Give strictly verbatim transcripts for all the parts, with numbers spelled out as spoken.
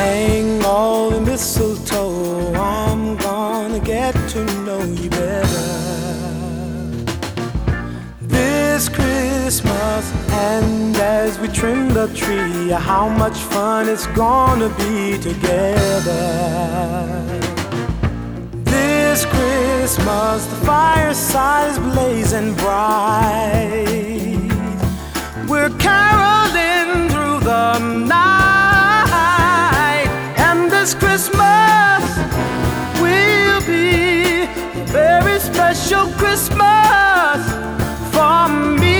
hang all the mistletoe. I'm gonna get to know you better this Christmas. And as we trim the tree, how much fun it's gonna be together this Christmas. The fireside is blazing bright. We're caroling through the night, and this Christmas will be a very special Christmas for me.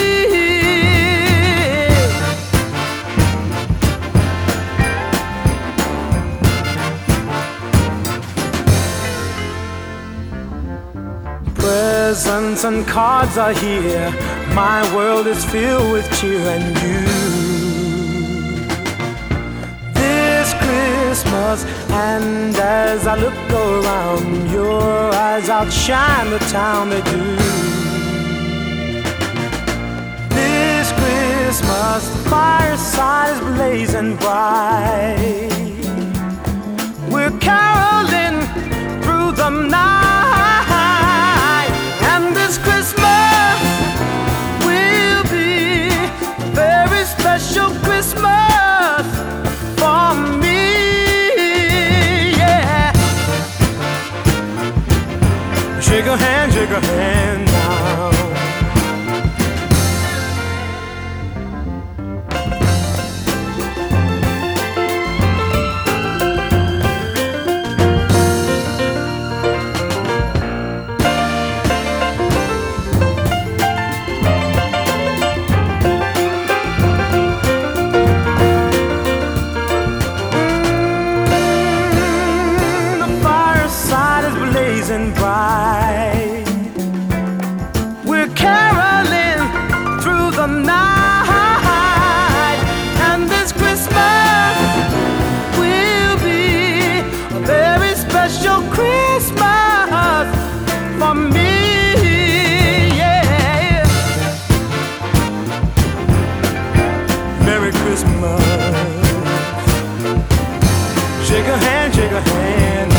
Presents and cards are here. My world is filled with cheer and you. This Christmas, and as I look around, your eyes outshine the town they do. This Christmas, the fireside is blazing bright. We're caroling through the night, and this Christmas will be a very special Christmas for me, yeah. Shake a hand, shake a hand now. Blazing bright, we're caroling through the night, and this Christmas will be a very special Christmas for me, yeah. Merry Christmas. Shake a hand, shake a hand.